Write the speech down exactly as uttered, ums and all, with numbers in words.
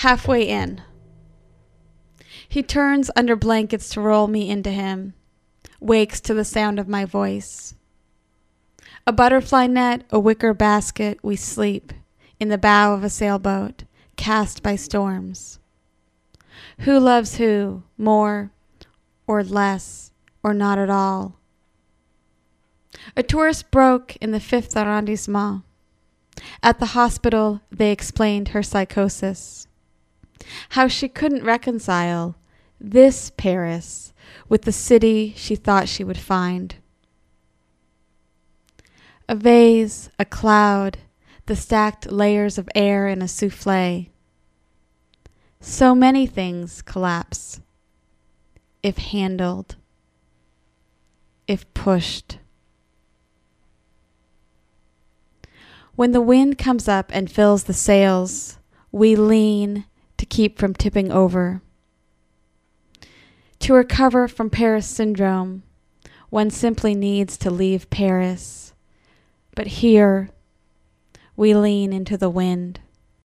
Halfway in. He turns under blankets to roll me into him, wakes to the sound of my voice. A butterfly net, a wicker basket, we sleep in the bow of a sailboat, cast by storms. Who loves who, more or less, or not at all? A tourist broke in the fifth arrondissement. At the hospital, they explained her psychosis. How she couldn't reconcile this Paris with the city she thought she would find. A vase, a cloud, the stacked layers of air in a souffle. So many things collapse, if handled, if pushed. When the wind comes up and fills the sails, we lean to keep from tipping over. To recover from Paris syndrome, one simply needs to leave Paris. But here, we lean into the wind.